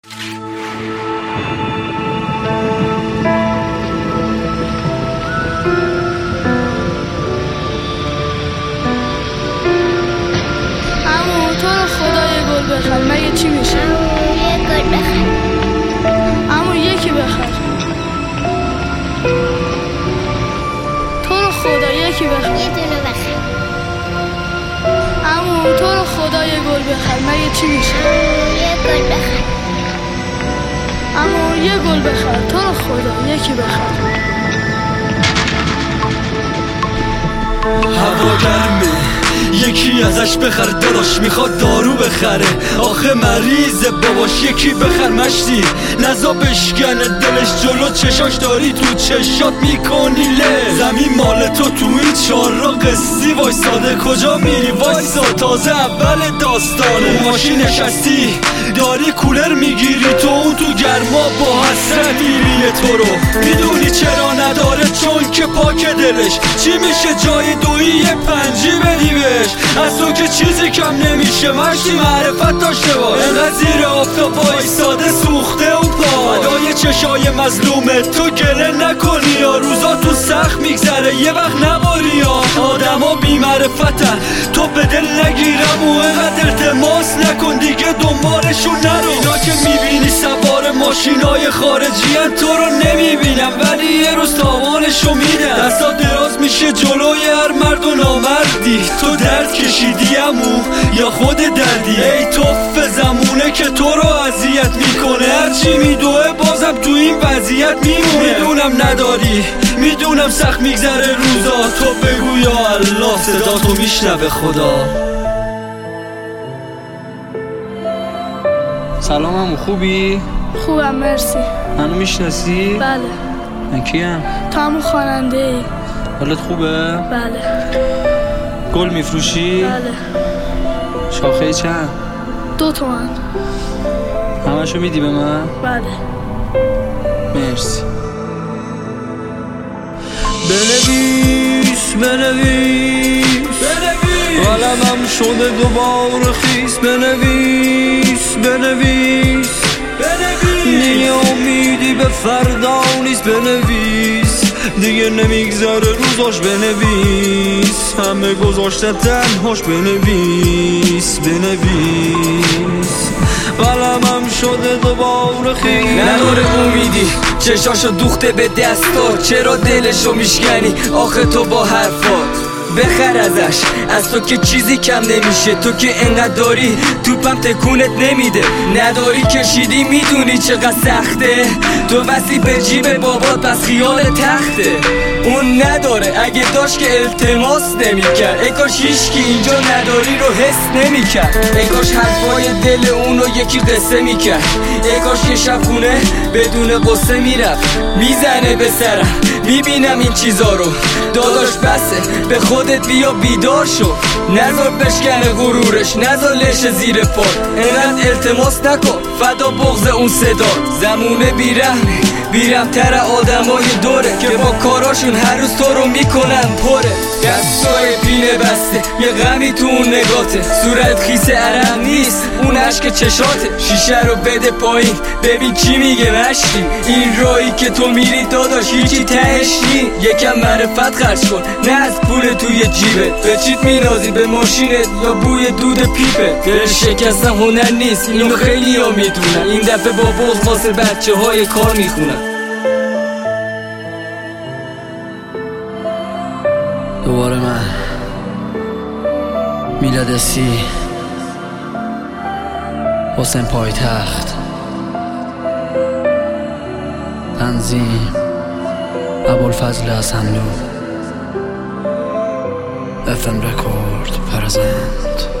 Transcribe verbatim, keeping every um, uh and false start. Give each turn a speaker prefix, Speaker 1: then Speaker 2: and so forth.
Speaker 1: عمو تو رو خدا یه گل بخر، مگه چی میشه؟
Speaker 2: یه گل بخر.
Speaker 1: عمو یکی بخر. تو رو خدا یکی بخر.
Speaker 2: یه دونه بخر.
Speaker 1: عمو تو رو خدا یه گل بخر، مگه چی میشه؟
Speaker 2: یه گل بخر.
Speaker 1: عمو یه گل بخر، تو رو خدا یکی بخر.
Speaker 3: هوا گرمه یکی ازش بخر، داداش میخواد دارو بخره، آخه مریضه باباش یکی بخر. مشتی نزا بشکنه دلش، جلو چشاش داری تو چشات میکنی له. زمین مال تو تو این چهار را قصی وایساده، کجا میری وایسا تازه اول داستانه. تو ماشین نشستی داری کولر میگیری، تو اون تو گرما با حسرت میری. تو رو میدونی چرا نداره؟ چون که پاک دلش. چی میشه جای دویی یه پنجی بدی بهش؟ از تو که چیزی کم نمیشه، مشتی معرفت داشته باش. انقدر زیر آفتاب وایساده سوخته و پا، فدای چشای مظلومه تو گله نکنی یا روزا تو سخت میگذره یه وقت نباری یا آدما بی معرفتن. تو به دل نگیرم و انقدر التماس نکن دیگه دنبالشون نرو. اینا که میبینی سوار ماشینای خارجی ان، تو رو نمیبینم ولی یه روز تاوانشو میدم. دستا دراز میشه جلوی هر مرد و نامردی. تو درد کشیدی امو یا خود دردی؟ ای توف زمونه که تو رو اذیت میکنه، هرچی میدوه بازم تو این وضعیت میمونه. میدونم نداری، میدونم سخت میگذره روزا، تو بگو یا الله صدا تو میشنوه خدا.
Speaker 4: سلام عمو، خوبی؟
Speaker 1: خوبم مرسی.
Speaker 4: منو میشناسی؟
Speaker 1: بله.
Speaker 4: من کیم؟
Speaker 1: تو همون خواننده ای؟
Speaker 4: حالت خوبه؟
Speaker 1: بله.
Speaker 4: گل میفروشی؟
Speaker 1: بله.
Speaker 4: شاخه چند؟
Speaker 1: دو تومن.
Speaker 4: همشو میدی به من؟
Speaker 1: بله.
Speaker 4: مرسی. بنویس بنویس بنویس، قلمم شده دوباره خیس. بنویس بنویس بنویس، دیگه امیدی به فردا نیست. بنویس دیگه نمیگذره روزاش. بنویس همه گذاشته تنهاش. بنویس بنویس، قلمم شده دوباره خیس.
Speaker 3: نداره امیدی چشاشو دوخته به دستا، چرا دلشو میشکنی آخه تو با حرفات؟ بخر ازش، از تو که چیزی کم نمیشه. تو که انقدر داری توپم تکونت نمیده. نداری کشیدی میدونی چقدر سخته. تو وصلی به جیب بابات پس خیال تخته. اون نداره اگه داشت که التماس نمیکرد. ای کاش هیچکی اینجا نداری رو حس نمیکرد. ای کاش حرفای دل اونو یکی قصه میکرد. ای کاش یه شب خونه بدون قصه میرفت. میزنه به سرم میبینم این چیزا رو، داداش بسه به خودت بیا بیدار شو. نذار بشکنه غرورش، نذار لشه زیر پا. اینقدر التماس نکن فدا بغض اون صدا. زمونه بیرحمه بیرحم‌تر آدمای دوره که با کاراشون هر روز تو رو میکنن پره. دستای پینه بسته یه غمی تو اون نگاته، صورت خیس عرق نیست اون عشق چشاته. شیشه رو بده پایین ببین چی میگه مشتی. این راهی که تو میری داداش هیچی تهش نی. یکم معرفت خرج کن نه از پول توی جیبت. به چیت مینازی به ماشینت یا بوی دود پیپه؟ دل شکستن هنر نیست اینو خیلی ها میدونن. این دفعه با بغض واسه بچه های کار میخونن.
Speaker 4: دوباره من میلاد سی، حسین پایتخت، تنظیم ابوالفضل حسنلو، اف ام رکورد پرزنت.